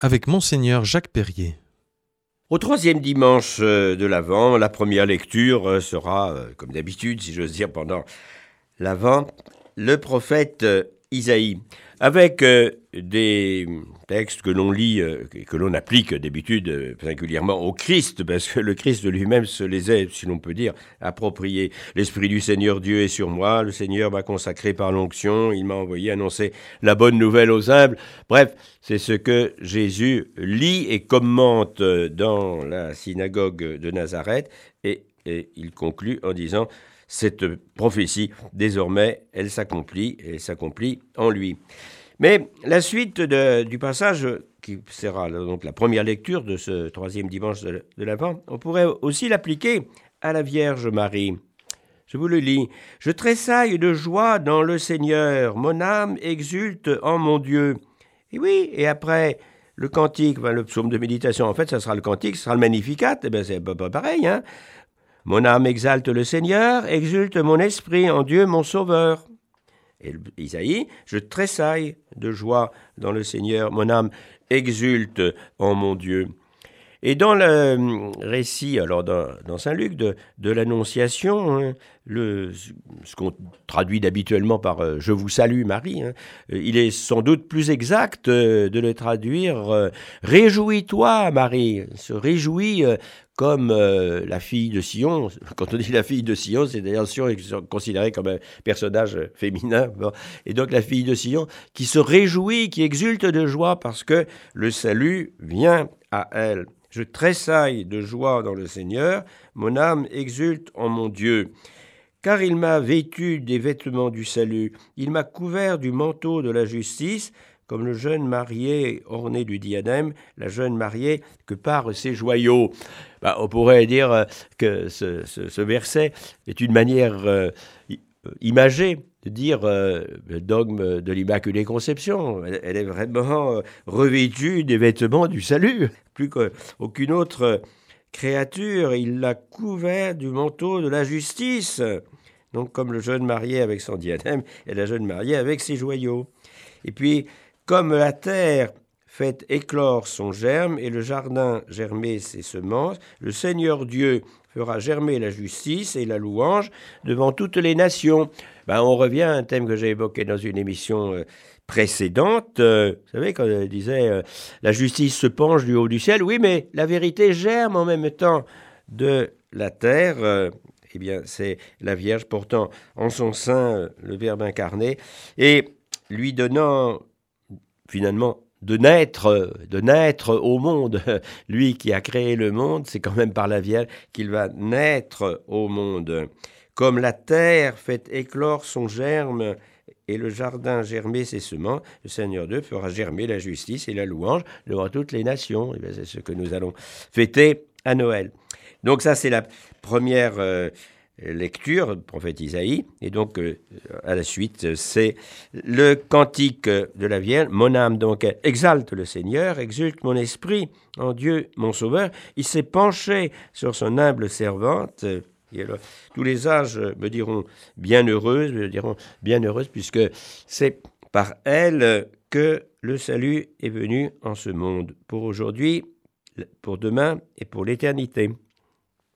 avec Monseigneur Jacques Perrier. Au troisième dimanche de l'Avent, la première lecture sera, comme d'habitude, si j'ose dire, pendant l'Avent, le prophète Isaïe, avec des textes que l'on lit et que l'on applique d'habitude singulièrement au Christ, parce que le Christ lui-même se les est, si l'on peut dire, appropriés. L'Esprit du Seigneur Dieu est sur moi, le Seigneur m'a consacré par l'onction, il m'a envoyé annoncer la bonne nouvelle aux humbles. Bref, c'est ce que Jésus lit et commente dans la synagogue de Nazareth, et il conclut en disant: cette prophétie, désormais, elle s'accomplit, et s'accomplit en lui. Mais la suite du passage, qui sera donc la première lecture de ce troisième dimanche de l'Avent, on pourrait aussi l'appliquer à la Vierge Marie. Je vous le lis. « Je tressaille de joie dans le Seigneur, mon âme exulte en mon Dieu. » Et oui, et après le cantique, le psaume de méditation, en fait, ça sera le cantique, ce sera le Magnificat, et bien c'est pas pareil, hein. Mon âme exalte le Seigneur, exulte mon esprit en Dieu mon Sauveur. Et Isaïe, je tressaille de joie dans le Seigneur, mon âme exulte en mon Dieu. Et dans le récit, alors dans Saint Luc, de l'Annonciation, hein, ce qu'on traduit habituellement par « Je vous salue Marie », hein, il est sans doute plus exact de le traduire « Réjouis-toi Marie », se réjouit comme la fille de Sion. Quand on dit la fille de Sion, c'est d'ailleurs Sion est considérée comme un personnage féminin. Bon. Et donc la fille de Sion qui se réjouit, qui exulte de joie parce que le salut vient à elle. Je tressaille de joie dans le Seigneur, mon âme exulte en mon Dieu. Car il m'a vêtu des vêtements du salut, il m'a couvert du manteau de la justice, comme le jeune marié orné du diadème, la jeune mariée que par ses joyaux. On pourrait dire que ce verset est une manière imagée de dire le dogme de l'Immaculée Conception. Elle est vraiment revêtue des vêtements du salut. Plus qu'aucune autre créature, il l'a couvert du manteau de la justice. Donc comme le jeune marié avec son diadème et la jeune mariée avec ses joyaux. Et puis, comme la terre fait éclore son germe et le jardin germer ses semences, le Seigneur Dieu fera germer la justice et la louange devant toutes les nations. On revient à un thème que j'ai évoqué dans une émission précédente. Vous savez, quand on disait la justice se penche du haut du ciel, oui, mais la vérité germe en même temps de la terre. Eh bien, c'est la Vierge portant en son sein le Verbe incarné et lui donnant finalement de naître au monde. Lui qui a créé le monde, c'est quand même par la Vierge qu'il va naître au monde. Comme la terre fait éclore son germe et le jardin germer ses semences, le Seigneur Dieu fera germer la justice et la louange devant toutes les nations. Et c'est ce que nous allons fêter à Noël. Donc ça, c'est la première lecture du prophète Isaïe. Et donc, à la suite, c'est le cantique de la Vierge. Mon âme donc exalte le Seigneur, exulte mon esprit en Dieu mon Sauveur. Il s'est penché sur son humble servante. Et alors, tous les âges me diront bienheureuse, puisque c'est par elle que le salut est venu en ce monde, pour aujourd'hui, pour demain et pour l'éternité.